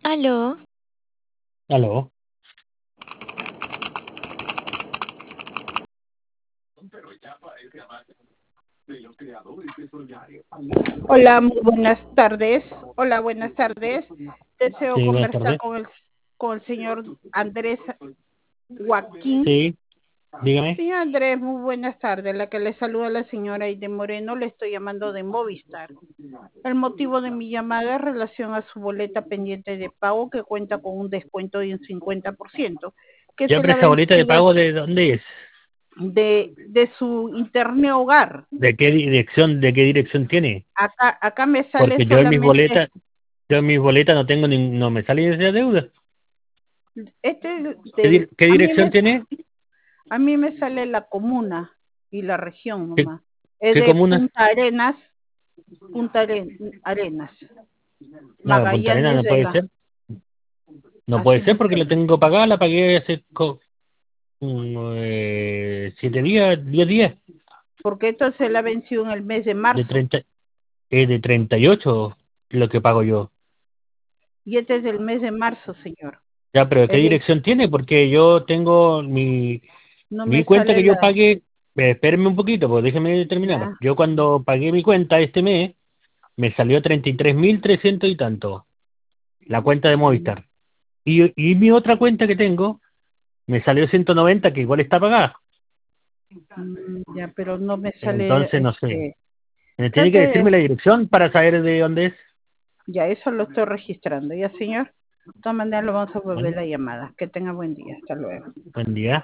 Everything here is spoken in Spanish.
Aló, Aló. Hola, muy buenas tardes. Hola, buenas tardes. Deseo Sí, buenas conversar tardes. con el señor Andrés Joaquín. Sí, dígame. Señor Andrés, muy buenas tardes. La que le saluda la señora Aide Moreno, le estoy llamando de Movistar. El motivo de mi llamada es en relación a su boleta pendiente de pago que cuenta con un descuento de un 50%, que Ya, se pero la ha esa boleta de vencido pago, ¿de dónde es? de su internet hogar. De qué dirección tiene? Acá me sale Porque solamente yo en mis boletas no tengo no me sale esa deuda. ¿Qué a mí dirección tiene? A mí me sale la comuna y la región ¿Qué, nomás. Es qué de comuna? Punta Arenas, Arenas, No, Punta Arenas Magallanes no de puede la, ser. No puede así ser me porque la sale. tengo pagada, la pagué hace 7 días, 10 días, Porque esto se la venció en el mes de de marzo 30 de 38 lo que pago yo. y este es del mes de marzo, señor. Ya, pero ¿qué Es de, dirección tiene? Porque yo tengo no me mi cuenta sale que yo la, pagué, espérenme un poquito, pues déjeme terminar. ya, Yo cuando pagué mi cuenta este mes, me salió 33.300 y tanto, la cuenta de Movistar. Y mi otra cuenta que tengo, me salió 190, que igual está pagada. ya, pero no me sale, Entonces, no sé. Tiene que trate, decirme la dirección para saber de dónde es. ya, eso lo estoy registrando, ya, señor. De todas maneras, lo vamos a volver Bueno, la llamada. Que tenga buen día. Hasta luego. buen día.